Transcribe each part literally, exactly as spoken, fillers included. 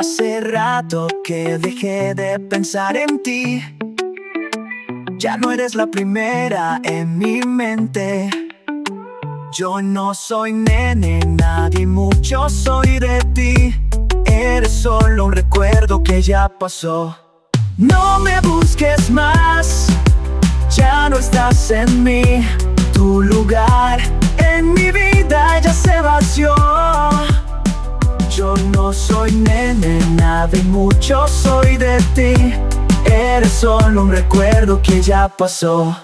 Hace rato que dejé de pensar en ti. Ya no eres la primera en mi mente. Yo no soy nene, nadie mucho soy de ti. Eres solo un recuerdo que ya pasó. No me busques más, ya no estás en mí. Tu lugar en mi vida ya se vació. Yo no soy nene, nada y mucho soy de ti. Eres solo un recuerdo que ya pasó.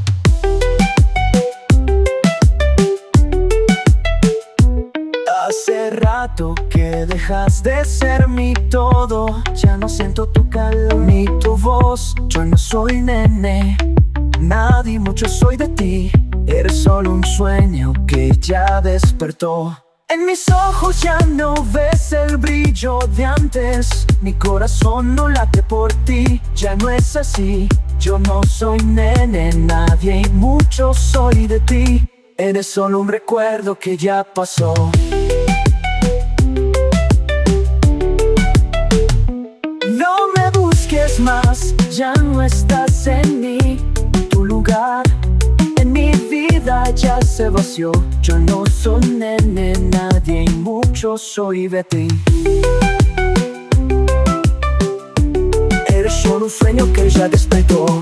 Hace rato que dejas de ser mi todo. Ya no siento tu calor ni tu voz. Yo no soy nene, nadie mucho soy de ti. Eres solo un sueño que ya despertó. En mis ojos ya no ves el brillo de antes. Mi corazón no late por ti, ya no es así. Yo no soy nene, nadie y mucho soy de ti. Eres solo un recuerdo que ya pasó. No me busques más, ya no estás en mí. Tu lugar en mi vida ya se vació. Yo no soy nene, nadie y mucho soy de ti. Eres solo un sueño que ya despertó.